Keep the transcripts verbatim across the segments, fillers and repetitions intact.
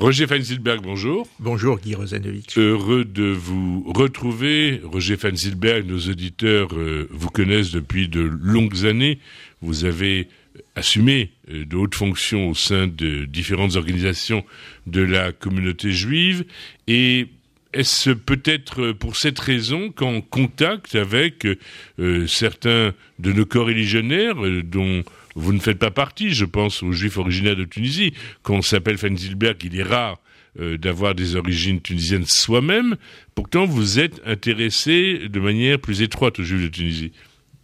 Roger Feinsilberg, bonjour. Bonjour Guy Rosanovich. Heureux de vous retrouver. Roger Feinsilberg, nos auditeurs euh, vous connaissent depuis de longues années. Vous avez assumé euh, de hautes fonctions au sein de différentes organisations de la communauté juive. Et est-ce peut-être pour cette raison qu'en contact avec euh, certains de nos coreligionnaires, euh, dont vous ne faites pas partie, je pense aux Juifs originaires de Tunisie. Quand on s'appelle Feinsilberg, il est rare euh, d'avoir des origines tunisiennes soi-même. Pourtant, vous êtes intéressé de manière plus étroite aux Juifs de Tunisie.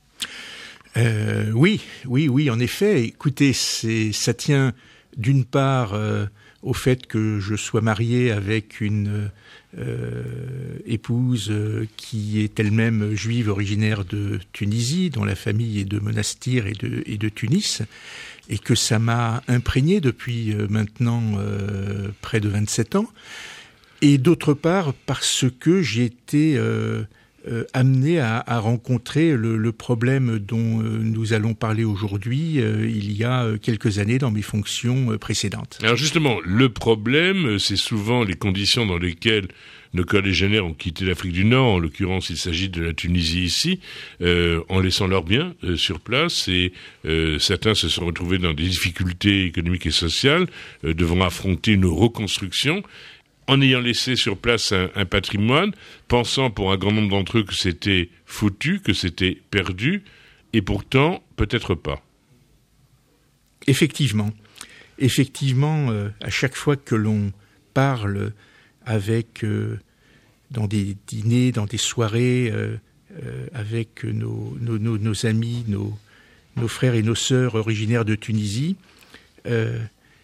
Euh, oui, oui, oui, en effet. Écoutez, c'est, ça tient d'une part euh, au fait que je sois marié avec une euh, épouse euh, qui est elle-même juive originaire de Tunisie, dont la famille est de Monastir et de, et de Tunis, et que ça m'a imprégné depuis euh, maintenant euh, près de vingt-sept ans. Et d'autre part, parce que j'ai été euh, euh, amené à, à rencontrer le, le problème dont euh, nous allons parler aujourd'hui euh, il y a quelques années dans mes fonctions euh, précédentes. Alors justement, le problème, c'est souvent les conditions dans lesquelles nos collégiennaires ont quitté l'Afrique du Nord. En l'occurrence, il s'agit de la Tunisie ici, euh, en laissant leurs biens euh, sur place. Et euh, certains se sont retrouvés dans des difficultés économiques et sociales, euh, devant affronter une reconstruction, en ayant laissé sur place un, un patrimoine, pensant pour un grand nombre d'entre eux que c'était foutu, que c'était perdu, et pourtant, peut-être pas. Effectivement. Effectivement, euh, à chaque fois que l'on parle avec, euh, dans des dîners, dans des soirées, euh, euh, avec nos, nos, nos, nos amis, nos, nos frères et nos sœurs originaires de Tunisie, euh,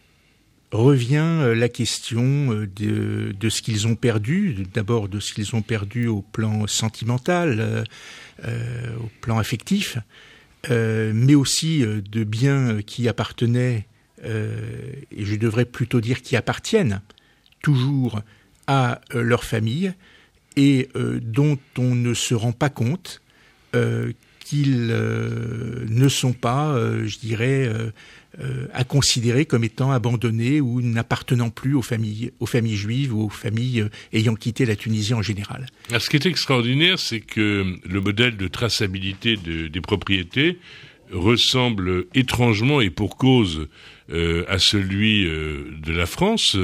revient la question de, de ce qu'ils ont perdu, d'abord de ce qu'ils ont perdu au plan sentimental, euh, euh, au plan affectif, euh, mais aussi de biens qui appartenaient, euh, et je devrais plutôt dire qui appartiennent, toujours à euh, leur famille, et euh, dont on ne se rend pas compte euh, qu'ils euh, ne sont pas, euh, je dirais, euh, euh, à considérer comme étant abandonnés ou n'appartenant plus aux familles, aux familles juives ou aux familles euh, ayant quitté la Tunisie en général. Alors, ce qui est extraordinaire, c'est que le modèle de traçabilité de, des propriétés ressemble étrangement et pour cause euh, à celui euh, de la France.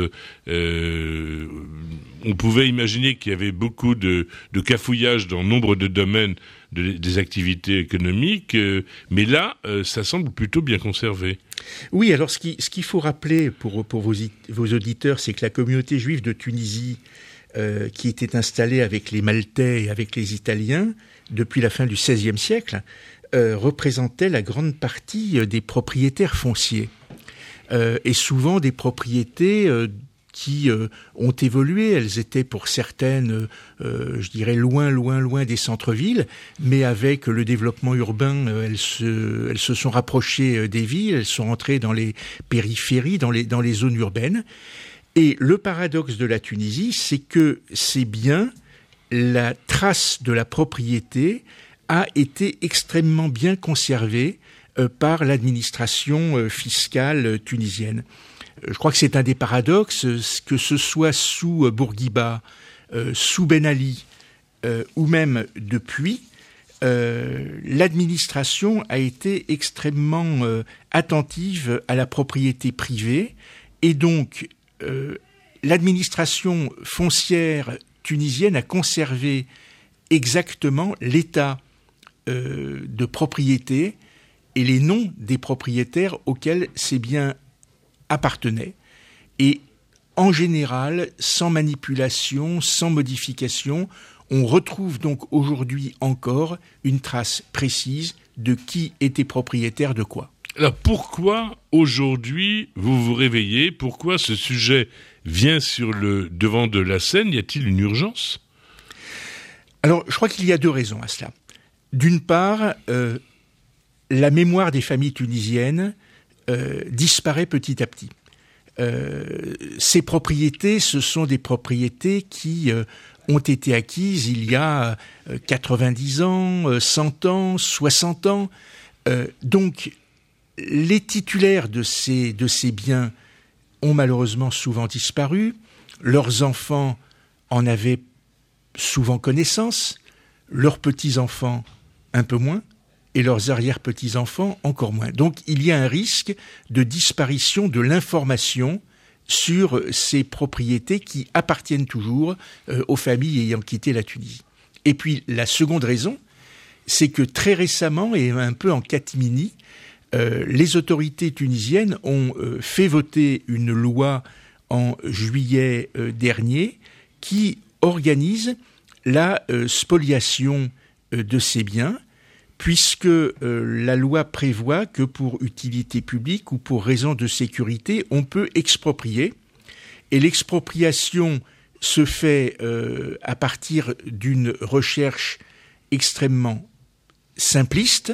Euh, on pouvait imaginer qu'il y avait beaucoup de, de cafouillage dans nombre de domaines de, des activités économiques, euh, mais là, euh, ça semble plutôt bien conservé. Oui, alors ce, qui, ce qu'il faut rappeler pour, pour vos, vos auditeurs, c'est que la communauté juive de Tunisie, euh, qui était installée avec les Maltais et avec les Italiens depuis la fin du seizième siècle, euh, représentait la grande partie des propriétaires fonciers. Euh, et souvent des propriétés euh, qui euh, ont évolué. Elles étaient pour certaines, euh, je dirais, loin, loin, loin des centres-villes, mais avec le développement urbain, euh, elles, se, elles se sont rapprochées des villes, elles sont entrées dans les périphéries, dans les, dans les zones urbaines. Et le paradoxe de la Tunisie, c'est que c'est bien la trace de la propriété a été extrêmement bien conservée euh, par l'administration euh, fiscale euh, tunisienne. Je crois que c'est un des paradoxes, que ce soit sous euh, Bourguiba, euh, sous Ben Ali, euh, ou même depuis, euh, l'administration a été extrêmement euh, attentive à la propriété privée, et donc euh, l'administration foncière tunisienne a conservé exactement l'état euh, de propriété et les noms des propriétaires auxquels ces biens appartenaient, et en général, sans manipulation, sans modification, on retrouve donc aujourd'hui encore une trace précise de qui était propriétaire de quoi. Alors pourquoi aujourd'hui vous vous réveillez ? Pourquoi ce sujet vient sur le devant de la scène ? Y a-t-il une urgence ? Alors je crois qu'il y a deux raisons à cela. D'une part, euh, la mémoire des familles tunisiennes euh, disparaît petit à petit. Euh, ces propriétés, ce sont des propriétés qui euh, ont été acquises il y a euh, quatre-vingt-dix ans, euh, cent ans, soixante ans. Euh, donc, les titulaires de ces, de ces biens ont malheureusement souvent disparu, leurs enfants en avaient souvent connaissance, leurs petits-enfants un peu moins, et leurs arrière-petits-enfants encore moins. Donc il y a un risque de disparition de l'information sur ces propriétés qui appartiennent toujours euh, aux familles ayant quitté la Tunisie. Et puis la seconde raison, c'est que très récemment, et un peu en catimini, euh, les autorités tunisiennes ont euh, fait voter une loi en juillet euh, dernier qui organise la euh, spoliation euh, de ces biens, puisque euh, la loi prévoit que pour utilité publique ou pour raison de sécurité, on peut exproprier. Et l'expropriation se fait euh, à partir d'une recherche extrêmement simpliste.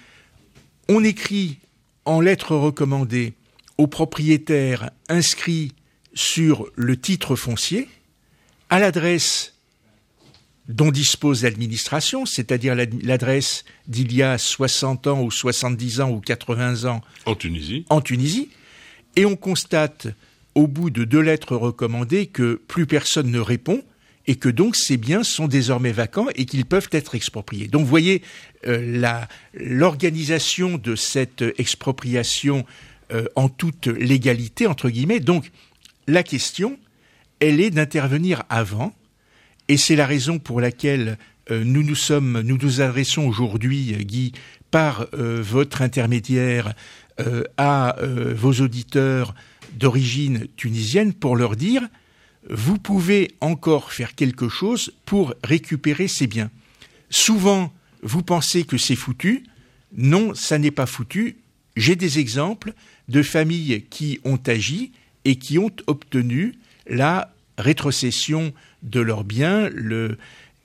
On écrit en lettres recommandées aux propriétaires inscrits sur le titre foncier, à l'adresse dont dispose l'administration, c'est-à-dire l'adresse d'il y a soixante ans ou soixante-dix ans ou quatre-vingts ans en Tunisie. En Tunisie, et on constate au bout de deux lettres recommandées que plus personne ne répond et que donc ces biens sont désormais vacants et qu'ils peuvent être expropriés. Donc vous voyez euh, la, l'organisation de cette expropriation euh, en toute légalité, entre guillemets. Donc la question, elle est d'intervenir avant. Et c'est la raison pour laquelle euh, nous nous sommes, nous nous adressons aujourd'hui, Guy, par euh, votre intermédiaire, euh, à euh, vos auditeurs d'origine tunisienne pour leur dire « Vous pouvez encore faire quelque chose pour récupérer ces biens. » Souvent, vous pensez que c'est foutu. Non, ça n'est pas foutu. J'ai des exemples de familles qui ont agi et qui ont obtenu la rétrocession de leurs biens le,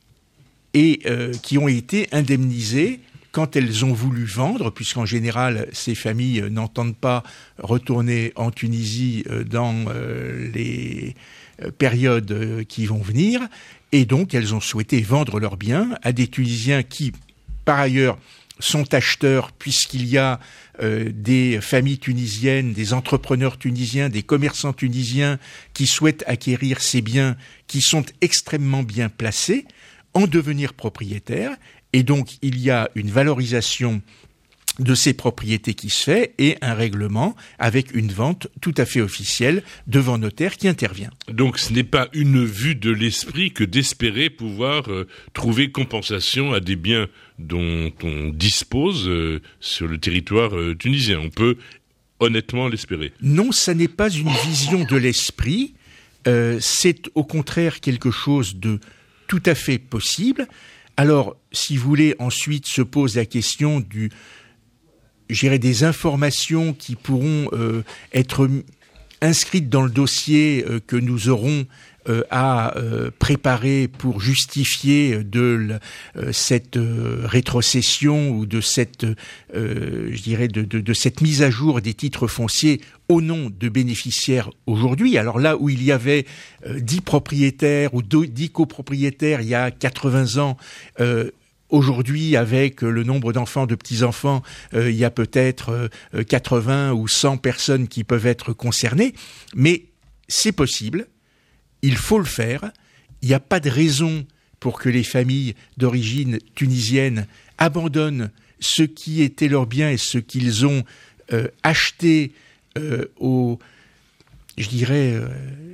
et euh, qui ont été indemnisées quand elles ont voulu vendre, puisqu'en général, ces familles n'entendent pas retourner en Tunisie euh, dans euh, les périodes euh, qui vont venir, et donc elles ont souhaité vendre leurs biens à des Tunisiens qui, par ailleurs, sont acheteurs, puisqu'il y a euh, des familles tunisiennes, des entrepreneurs tunisiens, des commerçants tunisiens qui souhaitent acquérir ces biens qui sont extrêmement bien placés, en devenir propriétaires. Et donc, il y a une valorisation de ces propriétés qui se fait et un règlement avec une vente tout à fait officielle devant notaire qui intervient. Donc ce n'est pas une vue de l'esprit que d'espérer pouvoir euh, trouver compensation à des biens dont on dispose euh, sur le territoire euh, tunisien. On peut honnêtement l'espérer. Non, ça n'est pas une vision de l'esprit. Euh, c'est au contraire quelque chose de tout à fait possible. Alors, si vous voulez, ensuite se pose la question du je dirais des informations qui pourront euh, être inscrites dans le dossier euh, que nous aurons euh, à euh, préparer pour justifier de euh, cette euh, rétrocession ou de cette, euh, je dirais, de, de, de cette mise à jour des titres fonciers au nom de bénéficiaires aujourd'hui. Alors là où il y avait euh, dix propriétaires ou dix copropriétaires il y a quatre-vingts ans, euh, aujourd'hui, avec le nombre d'enfants, de petits-enfants, euh, il y a peut-être euh, quatre-vingts ou cent personnes qui peuvent être concernées. Mais c'est possible, il faut le faire. Il n'y a pas de raison pour que les familles d'origine tunisienne abandonnent ce qui était leur bien et ce qu'ils ont euh, acheté euh, au, je dirais, euh,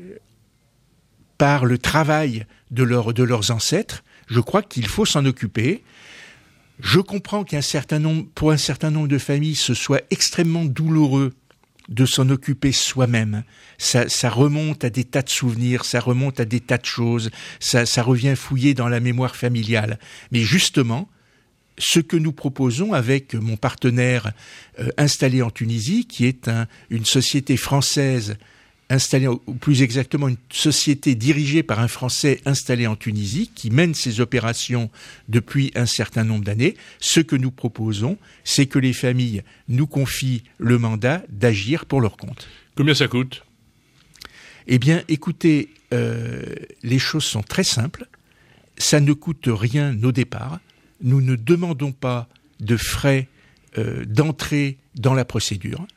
par le travail de, leur, de leurs ancêtres. Je crois qu'il faut s'en occuper. Je comprends qu'un certain nombre, pour un certain nombre de familles, ce soit extrêmement douloureux de s'en occuper soi-même. Ça, ça remonte à des tas de souvenirs, ça remonte à des tas de choses, ça, ça revient fouiller dans la mémoire familiale. Mais justement, ce que nous proposons avec mon partenaire euh, installé en Tunisie, qui est un, une société française installé, ou plus exactement une société dirigée par un Français installé en Tunisie, qui mène ses opérations depuis un certain nombre d'années. Ce que nous proposons, c'est que les familles nous confient le mandat d'agir pour leur compte. Combien ça coûte ? Eh bien, écoutez, euh, les choses sont très simples. Ça ne coûte rien au départ. Nous ne demandons pas de frais euh, d'entrée dans la procédure.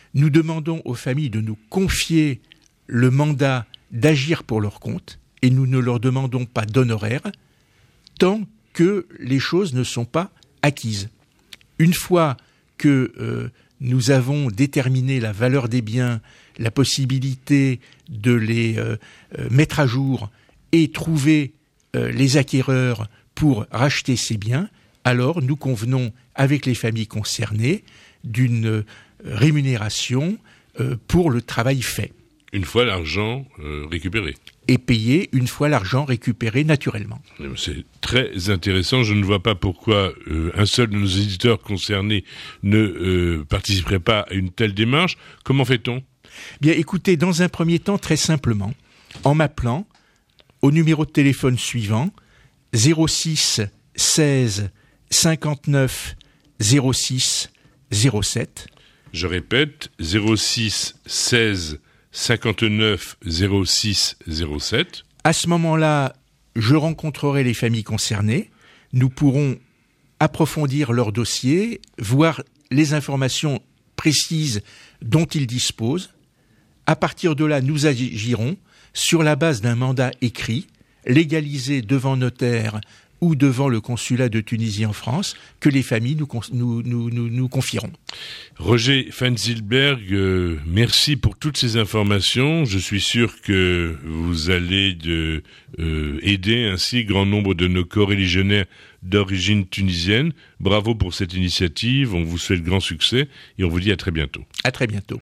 nous demandons aux familles de nous confier le mandat d'agir pour leur compte et nous ne leur demandons pas d'honoraires tant que les choses ne sont pas acquises. Une fois que euh, nous avons déterminé la valeur des biens, la possibilité de les euh, euh, mettre à jour et trouver euh, les acquéreurs pour racheter ces biens, alors nous convenons avec les familles concernées d'une euh, rémunération euh, pour le travail fait. Une fois l'argent euh, récupéré. Et payé une fois l'argent récupéré naturellement. C'est très intéressant. Je ne vois pas pourquoi euh, un seul de nos éditeurs concernés ne euh, participerait pas à une telle démarche. Comment fait-on ? Bien, écoutez, dans un premier temps, très simplement, en m'appelant au numéro de téléphone suivant, zéro six seize cinquante-neuf zéro six zéro sept. Je répète, zéro six seize cinquante-neuf zéro six zéro sept. À ce moment-là, je rencontrerai les familles concernées. Nous pourrons approfondir leur dossier, voir les informations précises dont ils disposent. À partir de là, nous agirons sur la base d'un mandat écrit, légalisé devant notaire ou devant le consulat de Tunisie en France, que les familles nous, nous, nous, nous, nous confieront. Roger Fensilberg, euh, merci pour toutes ces informations. Je suis sûr que vous allez de, euh, aider ainsi grand nombre de nos coreligionnaires d'origine tunisienne. Bravo pour cette initiative, on vous souhaite grand succès et on vous dit à très bientôt. À très bientôt.